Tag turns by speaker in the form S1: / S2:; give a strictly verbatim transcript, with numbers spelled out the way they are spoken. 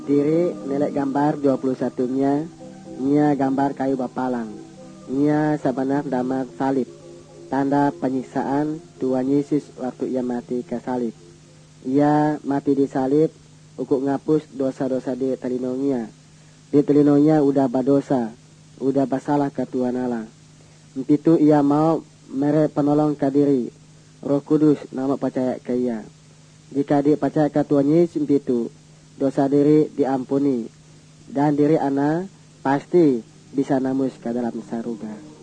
S1: Diri nelek gambar dua puluh satunya, nya gambar kayu bapalang, nya sabenar damar salib, tanda penyiksaan Tuhan Yesus waktu ia mati ke salib. Ia mati di salib, ukuk ngapus dosa-dosa di telinongnya. Di telinongnya udah berdosa, udah bersalah ke Tuhan Allah. Itu ia mau mere penolong ke diri, Roh Kudus nama percaya ke ia. Jika dia percaya ke Tuhan Yesus itu, dosa diri diampuni, dan diri anak pasti bisa namus ke dalam saruga.